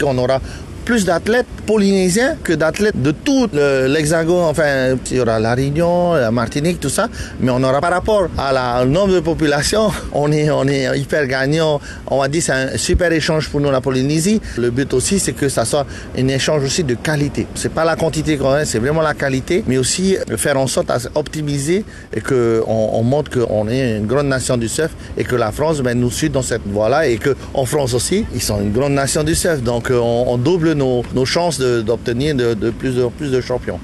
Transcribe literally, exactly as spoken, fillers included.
On aura plus d'athlètes polynésiens que d'athlètes de tout l'Hexagone. Enfin, il y aura la Réunion, la Martinique, tout ça. Mais on aura par rapport à la, au nombre de population, on est, on est hyper gagnant. On va dire c'est un super échange pour nous, la Polynésie. Le but aussi, c'est que ça soit un échange aussi de qualité. C'est pas la quantité qu'on a, c'est vraiment la qualité, mais aussi faire en sorte à optimiser et qu'on on montre qu'on est une grande nation du surf et que la France ben, nous suit dans cette voie-là et qu'en France aussi, ils sont une grande nation du surf. Donc on, on double nos, nos chances d'obtenir de, de plus, de plus de champions.